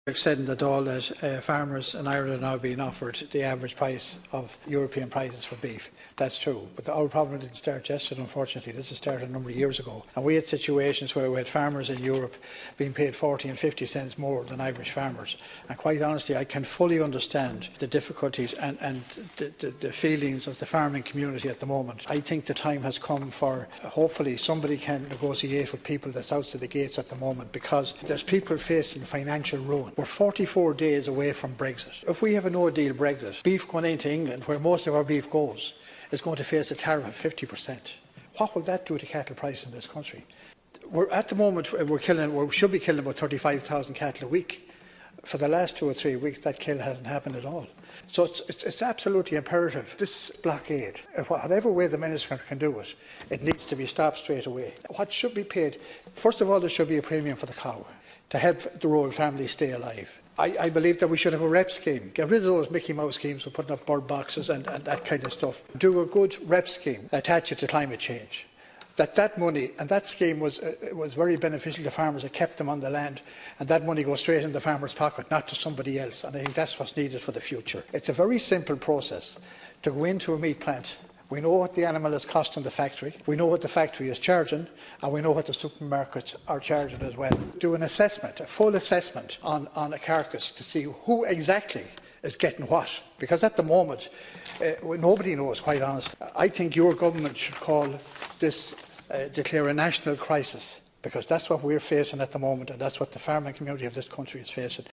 Said that all that farmers in Ireland are now being offered the average price of European prices for beef. That's true, but our problem didn't start yesterday, unfortunately. This has started a number of years ago. And we had situations where we had farmers in Europe being paid 40 and 50 cents more than Irish farmers. And quite honestly, I can fully understand the difficulties and the feelings of the farming community at the moment. I think the time has come for, hopefully, somebody can negotiate with people that's outside the gates at the moment, because there's people facing financial ruin. We're 44 days away from Brexit. If we have a no-deal Brexit, beef going into England, where most of our beef goes, is going to face a tariff of 50%. What will that do to cattle price in this country? At the moment, we should be killing about 35,000 cattle a week. For the last 2 or 3 weeks, that kill hasn't happened at all. So it's absolutely imperative. This blockade, whatever way the Minister can do it, it needs to be stopped straight away. What should be paid? First of all, there should be a premium for the cow to help the rural families stay alive. I believe that we should have a REP scheme. Get rid of those Mickey Mouse schemes for putting up bird boxes and that kind of stuff. Do a good REP scheme, attach it to climate change. That money and that scheme was very beneficial to farmers. It kept them on the land, and that money goes straight in the farmer's pocket, not to somebody else. And I think that's what's needed for the future. It's a very simple process to go into a meat plant. We know what the animal is costing the factory, we know what the factory is charging, and we know what the supermarkets are charging as well. Do an assessment, a full assessment on a carcass to see who exactly is getting what. Because at the moment, nobody knows, quite honest. I think your government should call this, declare a national crisis, because that's what we're facing at the moment, and that's what the farming community of this country is facing.